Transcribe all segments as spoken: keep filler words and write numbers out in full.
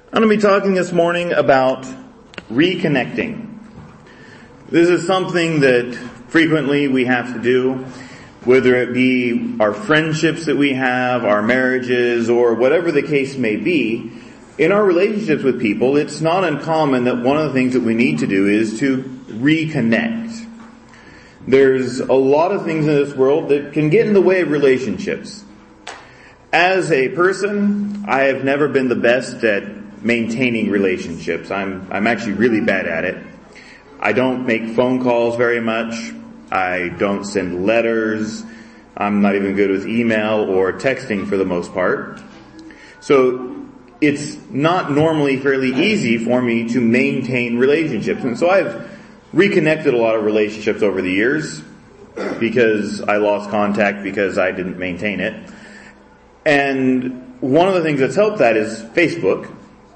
I'm going to be talking this morning about reconnecting. This is something that frequently we have to do, whether it be our friendships that we have, our marriages, or whatever the case may be. In our relationships with people, it's not uncommon that one of the things that we need to do is to reconnect. There's a lot of things in this world that can get in the way of relationships. As a person, I have never been the best at maintaining relationships. I'm I'm actually really bad at it. I don't make phone calls very much. I don't send letters. I'm not even good with email or texting for the most part. So it's not normally fairly easy for me to maintain relationships. And so I've reconnected a lot of relationships over the years because I lost contact because I didn't maintain it. And one of the things that's helped that is Facebook.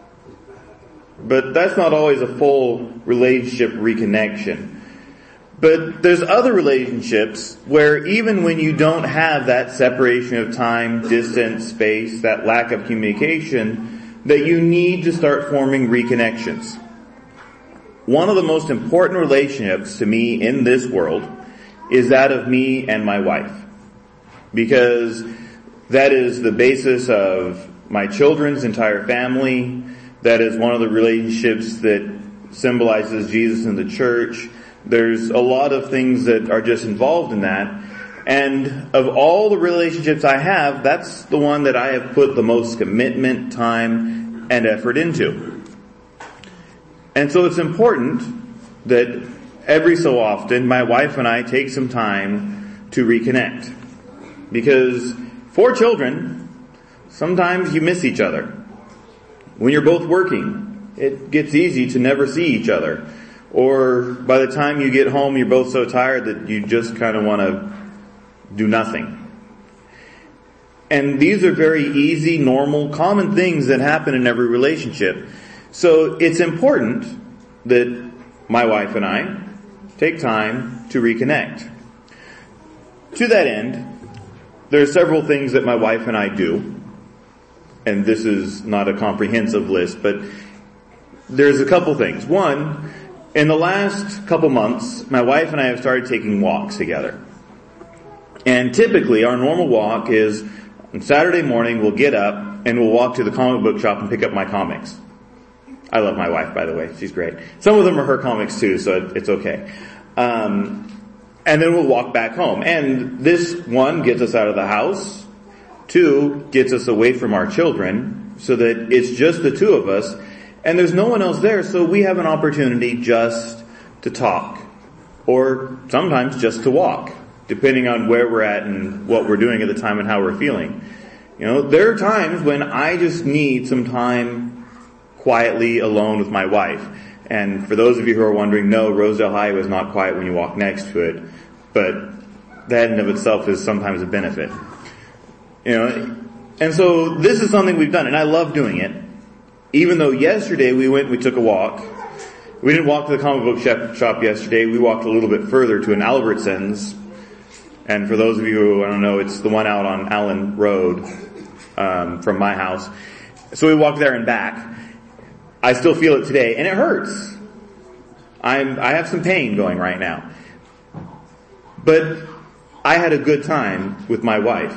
But that's not always a full relationship reconnection. But there's other relationships where even when you don't have that separation of time, distance, space, that lack of communication, that you need to start forming reconnections. One of the most important relationships to me in this world is that of me and my wife. Because that is the basis of my children's entire family. That is one of the relationships that symbolizes Jesus in the church. There's a lot of things that are just involved in that. And of all the relationships I have, that's the one that I have put the most commitment, time, and effort into. And so it's important that every so often my wife and I take some time to reconnect. Because for children, sometimes you miss each other. When you're both working, it gets easy to never see each other. Or by the time you get home, you're both so tired that you just kind of want to do nothing. And these are very easy, normal, common things that happen in every relationship. So it's important that my wife and I take time to reconnect. To that end, there are several things that my wife and I do. And this is not a comprehensive list, but there's a couple things. One, in the last couple months, my wife and I have started taking walks together. And typically, our normal walk is on Saturday morning, we'll get up and we'll walk to the comic book shop and pick up my comics. I love my wife, by the way. She's great. Some of them are her comics too, so it's okay. Um, and then we'll walk back home. And this, one, gets us out of the house. Two, gets us away from our children so that it's just the two of us and there's no one else there, so we have an opportunity just to talk or sometimes just to walk, depending on where we're at and what we're doing at the time and how we're feeling. You know, there are times when I just need some time quietly alone with my wife. And for those of you who are wondering, no, Rosedale High was not quiet when you walk next to it, but that in of itself is sometimes a benefit. You know, and so this is something we've done, and I love doing it. Even though yesterday we went, we took a walk. We didn't walk to the comic book shop yesterday. We walked a little bit further to an Albertsons. And for those of you who I don't know, it's the one out on Allen Road um, from my house. So we walked there and back. I still feel it today, and it hurts. I'm I have some pain going right now. But I had a good time with my wife.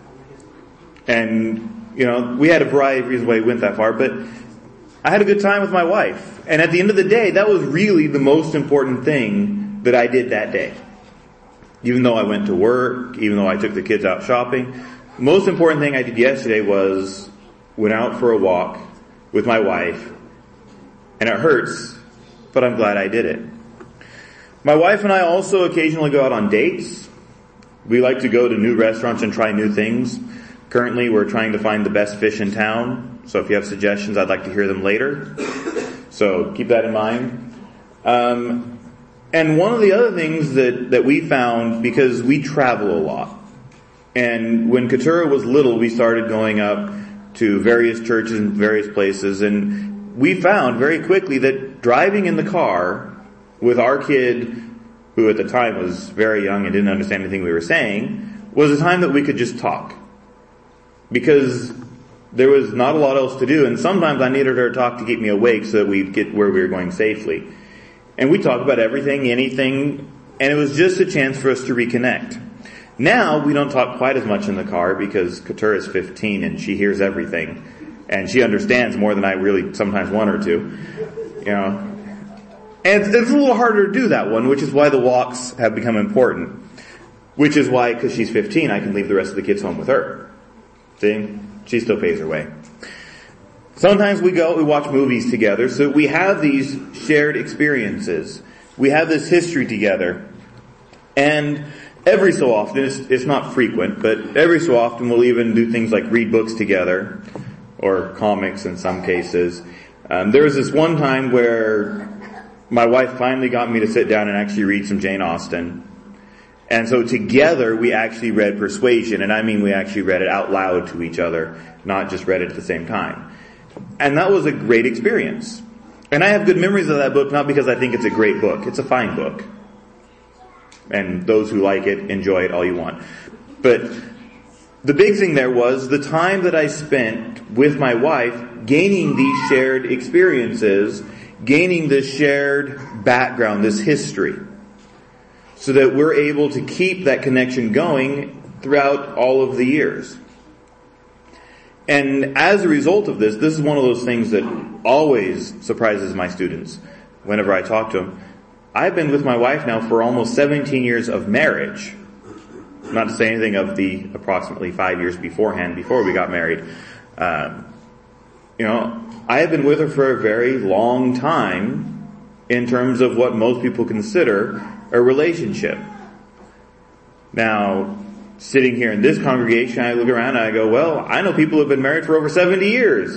And, you know, we had a variety of reasons why we went that far, but I had a good time with my wife. And at the end of the day, that was really the most important thing that I did that day. Even though I went to work, even though I took the kids out shopping, the most important thing I did yesterday was went out for a walk with my wife. And it hurts, but I'm glad I did it. My wife and I also occasionally go out on dates. We like to go to new restaurants and try new things. Currently, we're trying to find the best fish in town. So if you have suggestions, I'd like to hear them later. So keep that in mind. Um, and one of the other things that, that we found, because we travel a lot. And when Keturah was little, we started going up to various churches and various places. And we found very quickly that driving in the car with our kid, who at the time was very young and didn't understand anything we were saying, was a time that we could just talk. Because There was not a lot else to do, and sometimes I needed her to talk to keep me awake so that we'd get where we were going safely. And we talked about everything, anything, and it was just a chance for us to reconnect. Now, we don't talk quite as much in the car because Keturah is fifteen and she hears everything. And she understands more than I really sometimes want her to. You know. And it's, it's a little harder to do that one, which is why the walks have become important. Which is why, because she's fifteen, I can leave the rest of the kids home with her. See? She still pays her way. Sometimes we go, we watch movies together, so we have these shared experiences. We have this history together. And every so often, it's, it's not frequent, but every so often we'll even do things like read books together, or comics in some cases. Um, there was this one time where my wife finally got me to sit down and actually read some Jane Austen. And so together we actually read Persuasion, and I mean we actually read it out loud to each other, not just read it at the same time. And that was a great experience. And I have good memories of that book, not because I think it's a great book. It's a fine book. And those who like it, enjoy it all you want. But the big thing there was the time that I spent with my wife gaining these shared experiences, gaining this shared background, this history, so that we're able to keep that connection going throughout all of the years. And as a result of this, this is one of those things that always surprises my students whenever I talk to them. I've been with my wife now for almost seventeen years of marriage. Not to say anything of the approximately five years beforehand, before we got married. Um, you know, I have been with her for a very long time in terms of what most people consider a relationship. Now, sitting here in this congregation, I look around and I go, well, I know people who have been married for over seventy years.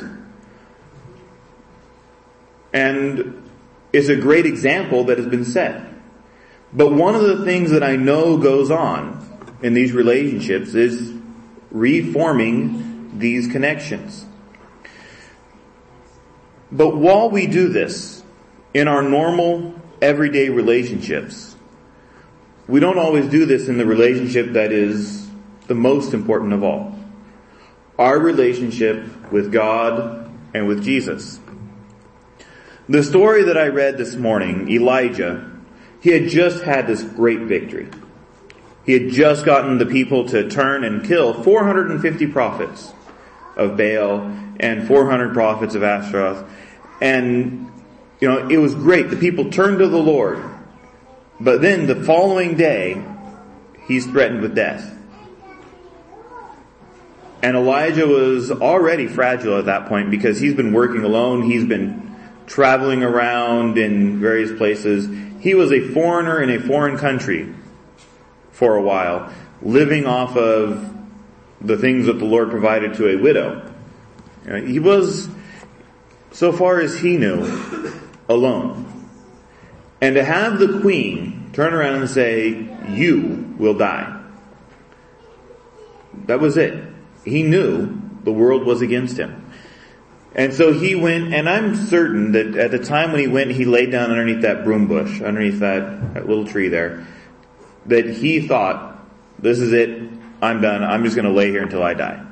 And it's a great example that has been set. But one of the things that I know goes on in these relationships is reforming these connections. But while we do this in our normal, everyday relationships, we don't always do this in the relationship that is the most important of all. Our relationship with God and with Jesus. The story that I read this morning, Elijah, he had just had this great victory. He had just gotten the people to turn and kill four hundred fifty prophets of Baal and four hundred prophets of Ashtaroth. And, you know, it was great. The people turned to the Lord. But then the following day, he's threatened with death. And Elijah was already fragile at that point because he's been working alone. He's been traveling around in various places. He was a foreigner in a foreign country for a while, living off of the things that the Lord provided to a widow. He was, so far as he knew, alone. And to have the queen turn around and say, you will die. That was it. He knew the world was against him. And so he went, and I'm certain that at the time when he went, he laid down underneath that broom bush, underneath that, that little tree there, that he thought, this is it, I'm done, I'm just going to lay here until I die.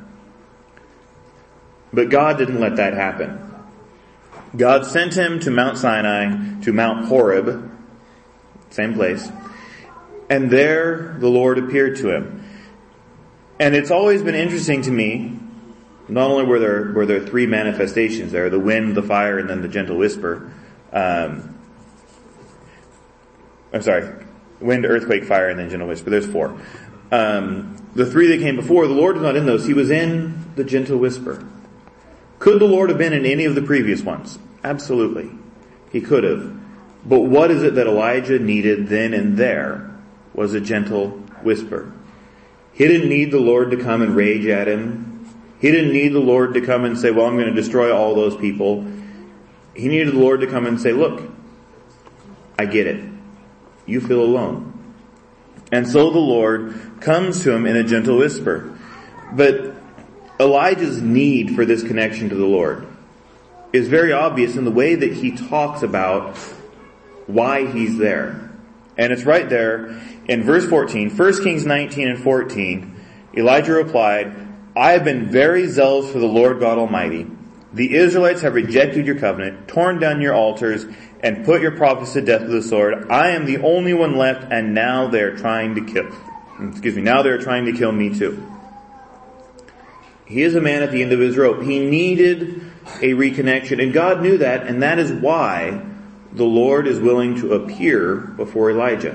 But God didn't let that happen. God sent him to Mount Sinai, to Mount Horeb, same place, and there the Lord appeared to him. And it's always been interesting to me, not only were there were there three manifestations there, the wind, the fire, and then the gentle whisper. Um, I'm sorry, wind, earthquake, fire, and then gentle whisper. There's four. Um, the three that came before, the Lord was not in those. He was in the gentle whisper. Could the Lord have been in any of the previous ones? Absolutely. He could have. But what is it that Elijah needed then and there was a gentle whisper. He didn't need the Lord to come and rage at him. He didn't need the Lord to come and say, well, I'm going to destroy all those people. He needed the Lord to come and say, look, I get it. You feel alone. And so the Lord comes to him in a gentle whisper. But Elijah's need for this connection to the Lord is very obvious in the way that he talks about why he's there. And it's right there in verse fourteen, First Kings nineteen and fourteen. Elijah replied, I have been very zealous for the Lord God Almighty. The Israelites have rejected your covenant, torn down your altars, and put your prophets to death with the sword. I am the only one left, and now they are trying to kill, excuse me, now they are trying to kill me too. He is a man at the end of his rope. He needed a reconnection, and God knew that, and that is why the Lord is willing to appear before Elijah.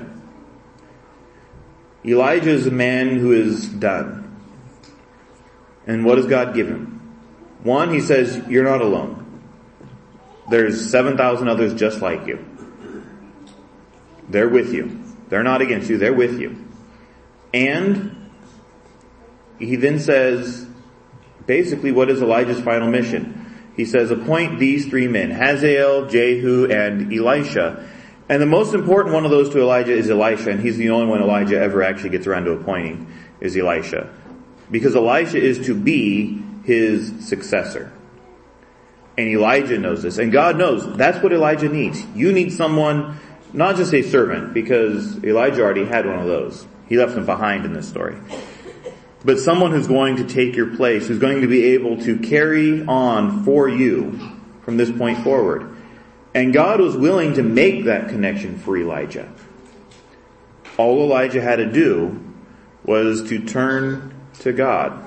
Elijah is a man who is done. And what does God give him? One, he says, you're not alone. There's seven thousand others just like you. They're with you. They're not against you. They're with you. And he then says, basically, what is Elijah's final mission? He says, appoint these three men, Hazael, Jehu, and Elisha. And the most important one of those to Elijah is Elisha, and he's the only one Elijah ever actually gets around to appointing, is Elisha. Because Elisha is to be his successor. And Elijah knows this. And God knows that's what Elijah needs. You need someone, not just a servant, because Elijah already had one of those. He left them behind in this story. But someone who's going to take your place, who's going to be able to carry on for you from this point forward. And God was willing to make that connection for Elijah. All Elijah had to do was to turn to God.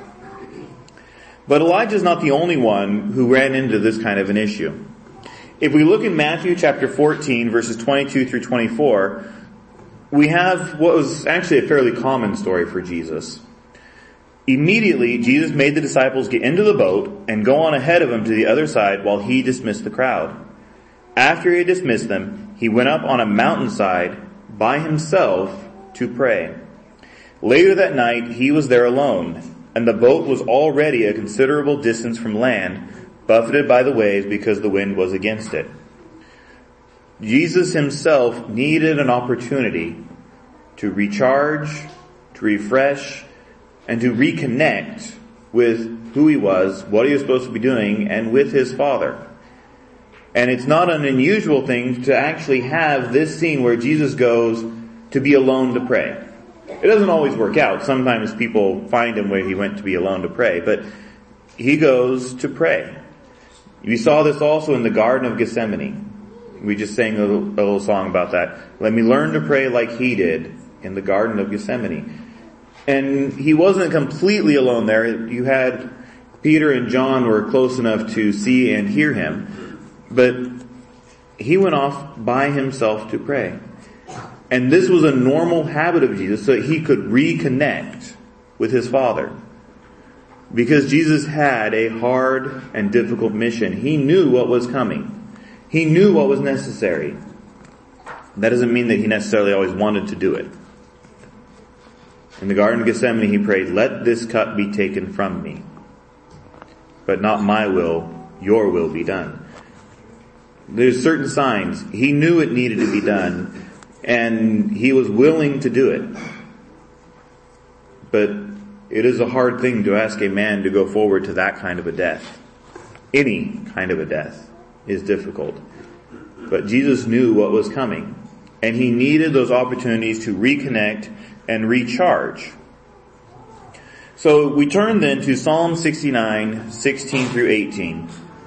But Elijah's not the only one who ran into this kind of an issue. If we look in Matthew chapter fourteen, verses twenty-two through twenty-four, we have what was actually a fairly common story for Jesus. Immediately, Jesus made the disciples get into the boat and go on ahead of him to the other side while he dismissed the crowd. After he had dismissed them, he went up on a mountainside by himself to pray. Later that night, he was there alone, and the boat was already a considerable distance from land, buffeted by the waves because the wind was against it. Jesus himself needed an opportunity to recharge, to refresh, and to reconnect with who he was, what he was supposed to be doing, and with his Father. And it's not an unusual thing to actually have this scene where Jesus goes to be alone to pray. It doesn't always work out. Sometimes people find him where he went to be alone to pray, but he goes to pray. We saw this also in the Garden of Gethsemane. We just sang a little, a little song about that. Let me learn to pray like he did in the Garden of Gethsemane. And he wasn't completely alone there. You had Peter and John were close enough to see and hear him, but he went off by himself to pray. And this was a normal habit of Jesus so that he could reconnect with his Father. Because Jesus had a hard and difficult mission. He knew what was coming. He knew what was necessary. That doesn't mean that he necessarily always wanted to do it. In the Garden of Gethsemane, he prayed, let this cup be taken from me, but not my will, your will be done. There's certain signs. He knew it needed to be done, and he was willing to do it. But it is a hard thing to ask a man to go forward to that kind of a death. Any kind of a death is difficult. But Jesus knew what was coming, and he needed those opportunities to reconnect and recharge. So we turn then to Psalm sixty-nine, sixteen through eighteen.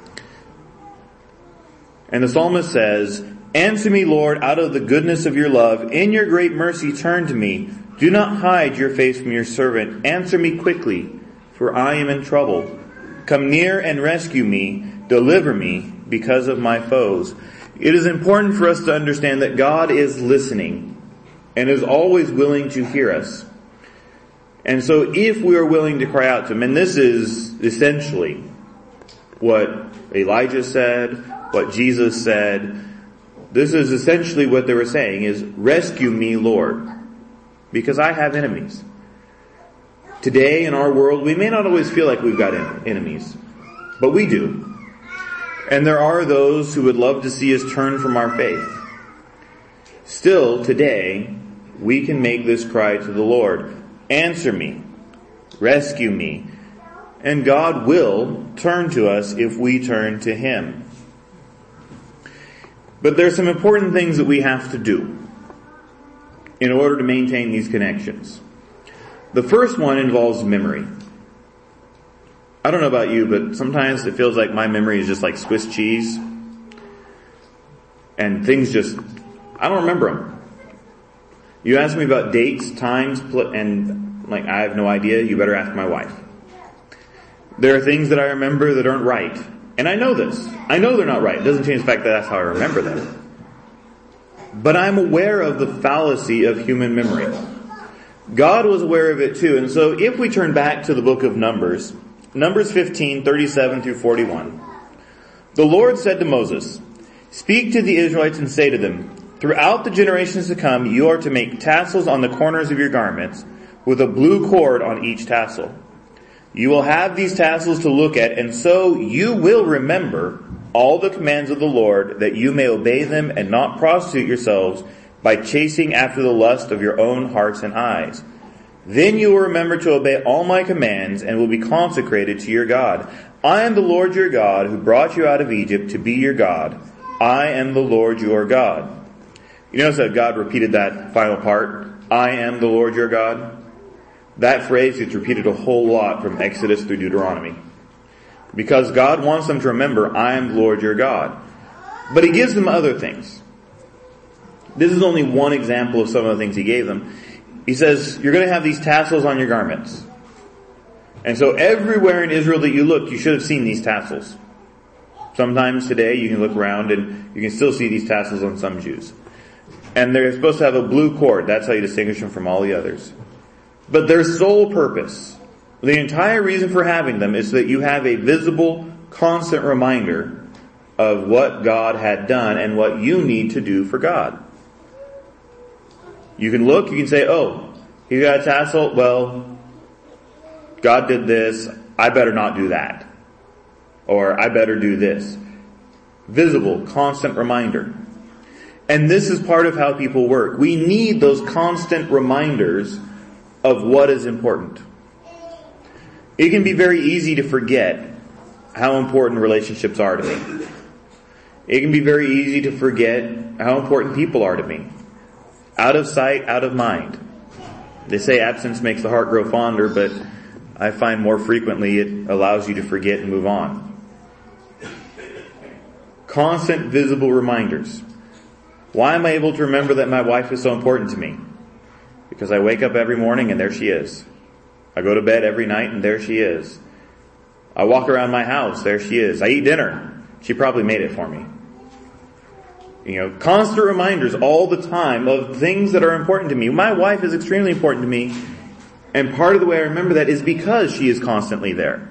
And the psalmist says, answer me, Lord, out of the goodness of your love. In your great mercy turn to me. Do not hide your face from your servant. Answer me quickly, for I am in trouble. Come near and rescue me. Deliver me because of my foes. It is important for us to understand that God is listening and is always willing to hear us. And so if we are willing to cry out to him, and this is essentially what Elijah said, what Jesus said, this is essentially what they were saying is, rescue me, Lord, because I have enemies. Today in our world, we may not always feel like we've got enemies, but we do. And there are those who would love to see us turn from our faith. Still, today, we can make this cry to the Lord. Answer me. Rescue me. And God will turn to us if we turn to him. But there's some important things that we have to do in order to maintain these connections. The first one involves memory. I don't know about you, but sometimes it feels like my memory is just like Swiss cheese. And things just, I don't remember them. You ask me about dates, times, and like I have no idea, you better ask my wife. There are things that I remember that aren't right. And I know this. I know they're not right. It doesn't change the fact that that's how I remember them. But I'm aware of the fallacy of human memory. God was aware of it too. And so if we turn back to the book of Numbers, Numbers fifteen, thirty-seven through forty-one, the Lord said to Moses, "Speak to the Israelites and say to them, throughout the generations to come, you are to make tassels on the corners of your garments with a blue cord on each tassel. You will have these tassels to look at, and so you will remember all the commands of the Lord, that you may obey them and not prostitute yourselves by chasing after the lust of your own hearts and eyes. Then you will remember to obey all my commands and will be consecrated to your God. I am the Lord your God who brought you out of Egypt to be your God. I am the Lord your God." You notice that God repeated that final part, "I am the Lord your God"? That phrase gets repeated a whole lot from Exodus through Deuteronomy. Because God wants them to remember, "I am the Lord your God." But He gives them other things. This is only one example of some of the things He gave them. He says, you're going to have these tassels on your garments. And so everywhere in Israel that you looked, you should have seen these tassels. Sometimes today you can look around and you can still see these tassels on some Jews. And they're supposed to have a blue cord. That's how you distinguish them from all the others. But their sole purpose, the entire reason for having them, is so that you have a visible, constant reminder of what God had done and what you need to do for God. You can look, you can say, oh, he got a tassel, well, God did this, I better not do that. Or I better do this. Visible, constant reminder. And this is part of how people work. We need those constant reminders of what is important. It can be very easy to forget how important relationships are to me. It can be very easy to forget how important people are to me. Out of sight, out of mind. They say absence makes the heart grow fonder, but I find more frequently it allows you to forget and move on. Constant visible reminders. Why am I able to remember that my wife is so important to me? Because I wake up every morning and there she is. I go to bed every night and there she is. I walk around my house, there she is. I eat dinner. She probably made it for me. You know, constant reminders all the time of things that are important to me. My wife is extremely important to me, and part of the way I remember that is because she is constantly there.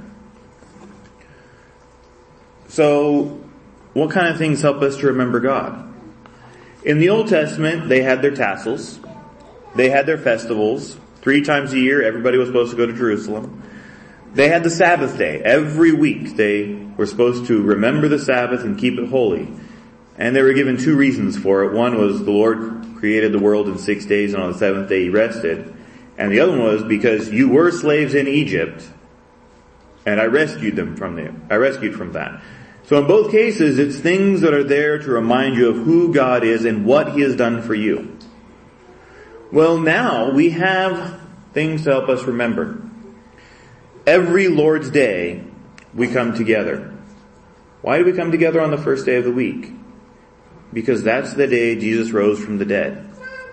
So, what kind of things help us to remember God? In the Old Testament, they had their tassels. They had their festivals. Three times a year, everybody was supposed to go to Jerusalem. They had the Sabbath day. Every week, they were supposed to remember the Sabbath and keep it holy. And they were given two reasons for it. One was the Lord created the world in six days and on the seventh day He rested. And the other one was because you were slaves in Egypt and I rescued them from the, I rescued from that. So in both cases, it's things that are there to remind you of who God is and what He has done for you. Well, now we have things to help us remember. Every Lord's Day, we come together. Why do we come together on the first day of the week? Because that's the day Jesus rose from the dead.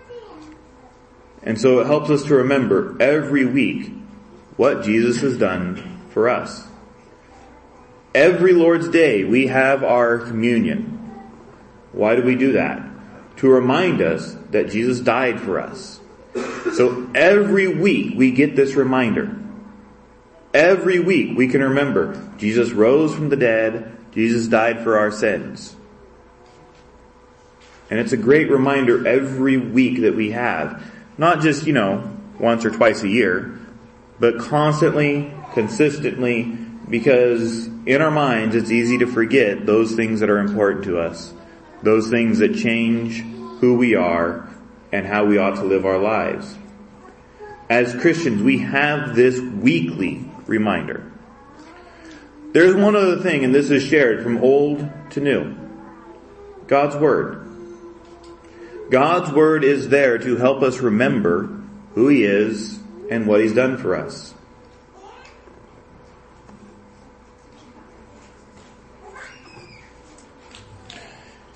And so it helps us to remember every week what Jesus has done for us. Every Lord's Day we have our communion. Why do we do that? To remind us that Jesus died for us. So every week we get this reminder. Every week we can remember Jesus rose from the dead, Jesus died for our sins. And it's a great reminder every week that we have. Not just, you know, once or twice a year, but constantly, consistently, because in our minds it's easy to forget those things that are important to us. Those things that change who we are and how we ought to live our lives. As Christians, we have this weekly reminder. There's one other thing, and this is shared from old to new. God's Word. God's Word is there to help us remember who He is and what He's done for us.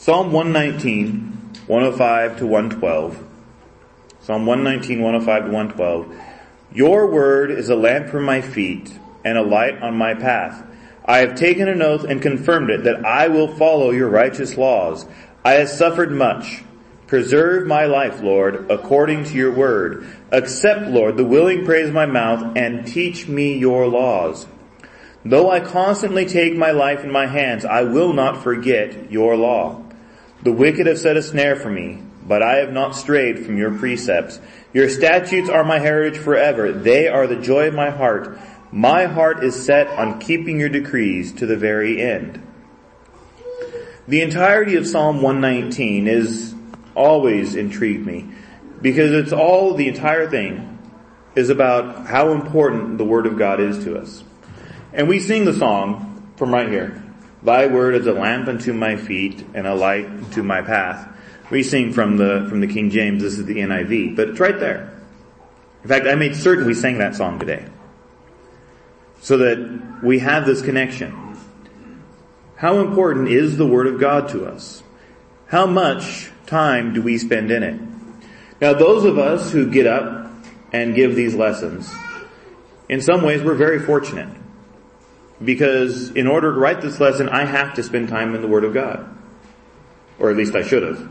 Psalm one nineteen, one oh five to one twelve. Psalm one nineteen, one oh five to one twelve. Your word is a lamp for my feet and a light on my path. I have taken an oath and confirmed it that I will follow your righteous laws. I have suffered much. Preserve my life, Lord, according to your word. Accept, Lord, the willing praise of my mouth and teach me your laws. Though I constantly take my life in my hands, I will not forget your law. The wicked have set a snare for me, but I have not strayed from your precepts. Your statutes are my heritage forever. They are the joy of my heart. My heart is set on keeping your decrees to the very end. The entirety of Psalm one nineteen is always intrigued me because it's all, the entire thing is about how important the Word of God is to us. And we sing the song from right here. Thy word is a lamp unto my feet and a light unto my path. We sing from the, from the King James. This is the N I V, but it's right there. In fact, I made certain we sang that song today so that we have this connection. How important is the Word of God to us? How much time do we spend in it? Now, those of us who get up and give these lessons, in some ways we're very fortunate. Because in order to write this lesson, I have to spend time in the Word of God. Or at least I should have.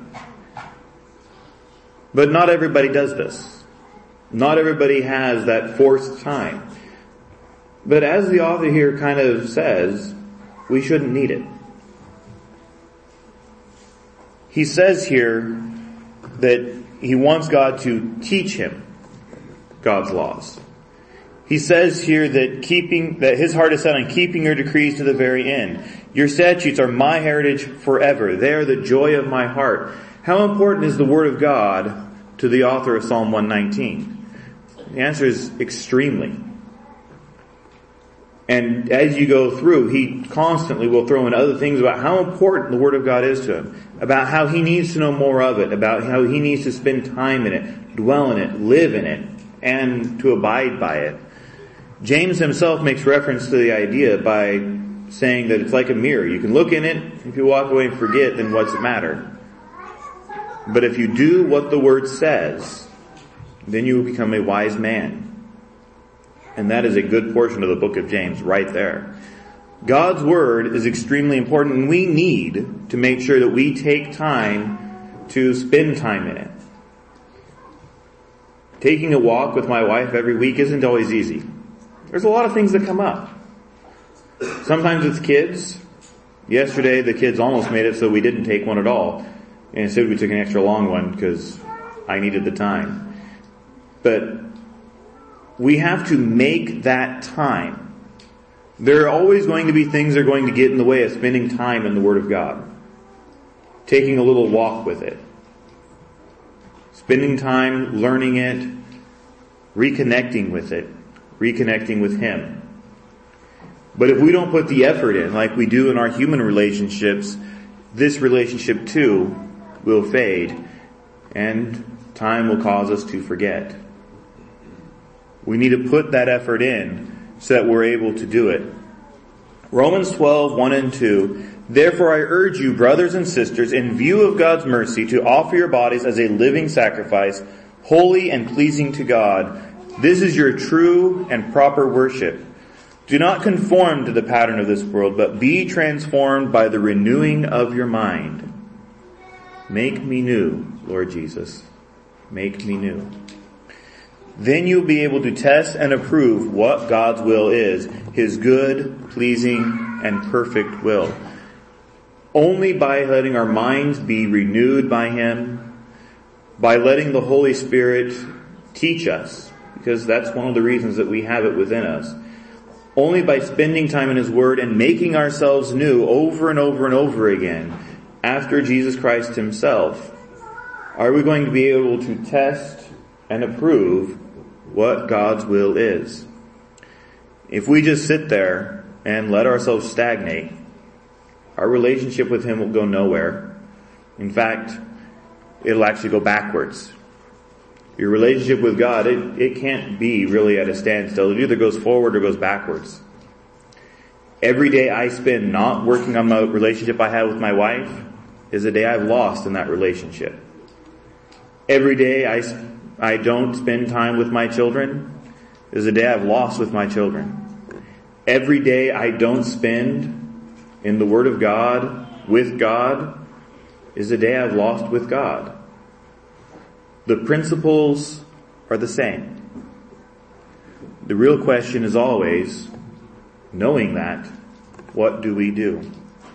But not everybody does this. Not everybody has that forced time. But as the author here kind of says, we shouldn't need it. He says here that he wants God to teach him God's laws. He says here that keeping, that his heart is set on keeping your decrees to the very end. Your statutes are my heritage forever. They are the joy of my heart. How important is the Word of God to the author of Psalm one nineteen? The answer is extremely. And as you go through, he constantly will throw in other things about how important the Word of God is to him, about how he needs to know more of it, about how he needs to spend time in it, dwell in it, live in it, and to abide by it. James himself makes reference to the idea by saying that it's like a mirror. You can look in it, if you walk away and forget, then what's the matter? But if you do what the Word says, then you will become a wise man. And that is a good portion of the book of James right there. God's Word is extremely important, and we need to make sure that we take time to spend time in it. Taking a walk with my wife every week isn't always easy. There's a lot of things that come up. Sometimes it's kids. Yesterday the kids almost made it so we didn't take one at all. And instead we took an extra long one because I needed the time. But we have to make that time. There are always going to be things that are going to get in the way of spending time in the Word of God. Taking a little walk with it. Spending time learning it. Reconnecting with it. Reconnecting with Him. But if we don't put the effort in like we do in our human relationships, this relationship too will fade and time will cause us to forget. We need to put that effort in so that we're able to do it. Romans twelve, one and two. Therefore I urge you, brothers and sisters, in view of God's mercy, to offer your bodies as a living sacrifice, holy and pleasing to God. This is your true and proper worship. Do not conform to the pattern of this world, but be transformed by the renewing of your mind. Make me new, Lord Jesus. Make me new. Then you'll be able to test and approve what God's will is, His good, pleasing, and perfect will. Only by letting our minds be renewed by Him, by letting the Holy Spirit teach us, because that's one of the reasons that we have it within us. Only by spending time in His Word and making ourselves new over and over and over again after Jesus Christ Himself are we going to be able to test and approve what God's will is. If we just sit there and let ourselves stagnate, our relationship with Him will go nowhere. In fact, it'll actually go backwards. Your relationship with God, it, it can't be really at a standstill. It either goes forward or goes backwards. Every day I spend not working on my relationship I have with my wife, is a day I've lost in that relationship. Every day I, I don't spend time with my children is a day I've lost with my children. Every day I don't spend in the Word of God, with God, is a day I've lost with God. The principles are the same. The real question is always, knowing that, what do we do?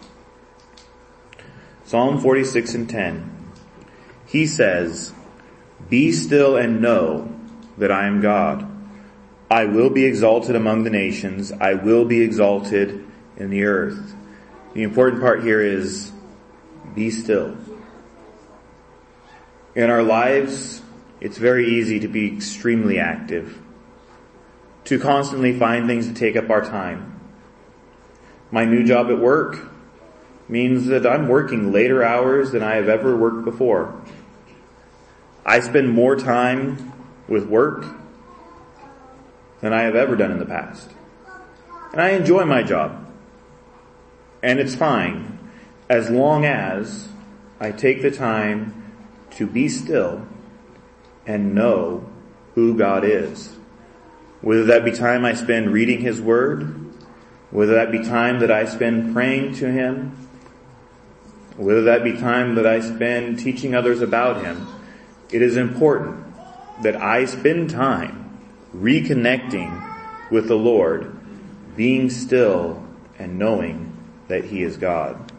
Psalm forty-six and ten. He says, "Be still and know that I am God. I will be exalted among the nations. I will be exalted in the earth." The important part here is, be still. In our lives, it's very easy to be extremely active, to constantly find things to take up our time. My new job at work means that I'm working later hours than I have ever worked before. I spend more time with work than I have ever done in the past. And I enjoy my job. And it's fine as long as I take the time to be still and know who God is. Whether that be time I spend reading His Word, whether that be time that I spend praying to Him, whether that be time that I spend teaching others about Him, it is important that I spend time reconnecting with the Lord, being still and knowing that He is God.